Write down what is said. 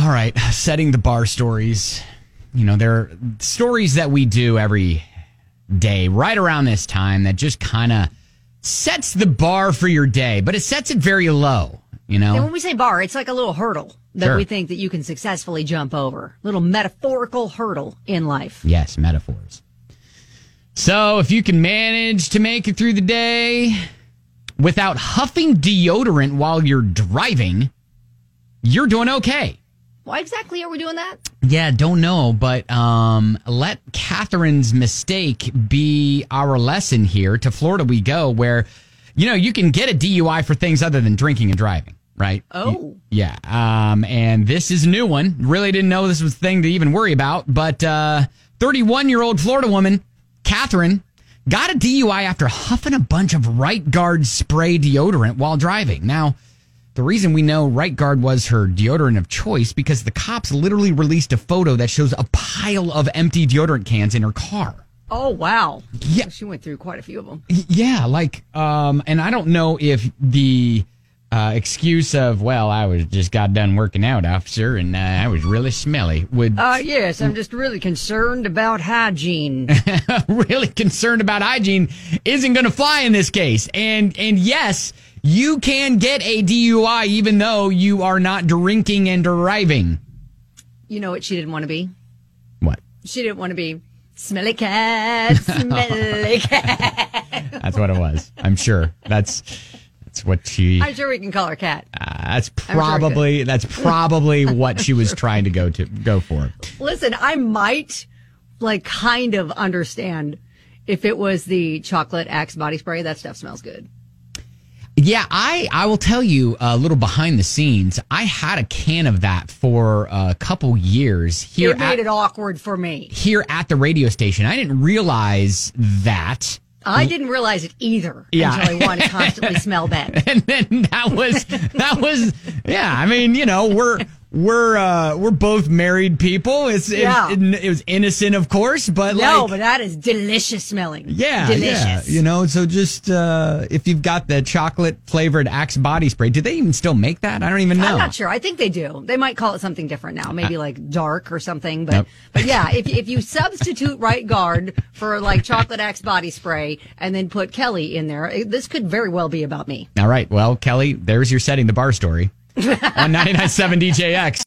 All right, setting the bar stories. You know, they're stories that we do every day right around this time that just kind of sets the bar for your day, but it sets it very low, you know? And when we say bar, it's like a little hurdle that we think that you can successfully jump over. Little metaphorical hurdle in life. Yes, metaphors. So if you can manage to make it through the day without huffing deodorant while you're driving, you're doing okay. Why exactly are we doing that? Yeah, don't know, but let Catherine's mistake be our lesson here. To Florida we go, where, you know, you can get a DUI for things other than drinking and driving, right? Oh. Yeah, and this is a new one. Really didn't know this was a thing to even worry about, but 31-year-old Florida woman, Catherine, got a DUI after huffing a bunch of Right Guard spray deodorant while driving. Now, the reason we know Right Guard was her deodorant of choice because the cops literally released a photo that shows a pile of empty deodorant cans in her car. Oh, wow. Yeah. She went through quite a few of them. Yeah, like, and I don't know if the excuse of, well, I just got done working out, officer, and I was really smelly would... Yes, I'm just really concerned about hygiene. Really concerned about hygiene isn't going to fly in this case. And yes... You can get a DUI even though you are not drinking and driving. You know what she didn't want to be? What? She didn't want to be smelly cat, smelly cat. That's what it was. I'm sure. That's what she... I'm sure we can call her Cat. That's probably what she was trying to go for. Listen, I might kind of understand if it was the chocolate Axe body spray. That stuff smells good. Yeah, I will tell you a little behind the scenes. I had a can of that for a couple years here. It made it awkward for me. Here at the radio station. I didn't realize that. I didn't realize it either until I wanted to constantly smell that. And then that was yeah, I mean, you know, we're both married people. It was innocent, of course, but but that is delicious smelling. Yeah, delicious. Yeah, you know, so just if you've got the chocolate flavored Axe body spray, do they even still make that? I don't even know. I'm not sure. I think they do. They might call it something different now, maybe like dark or something. But yeah, if you substitute Right Guard for chocolate Axe body spray and then put Kelly in there, this could very well be about me. All right, well, Kelly, there's your setting the bar story on 99.7 DJX.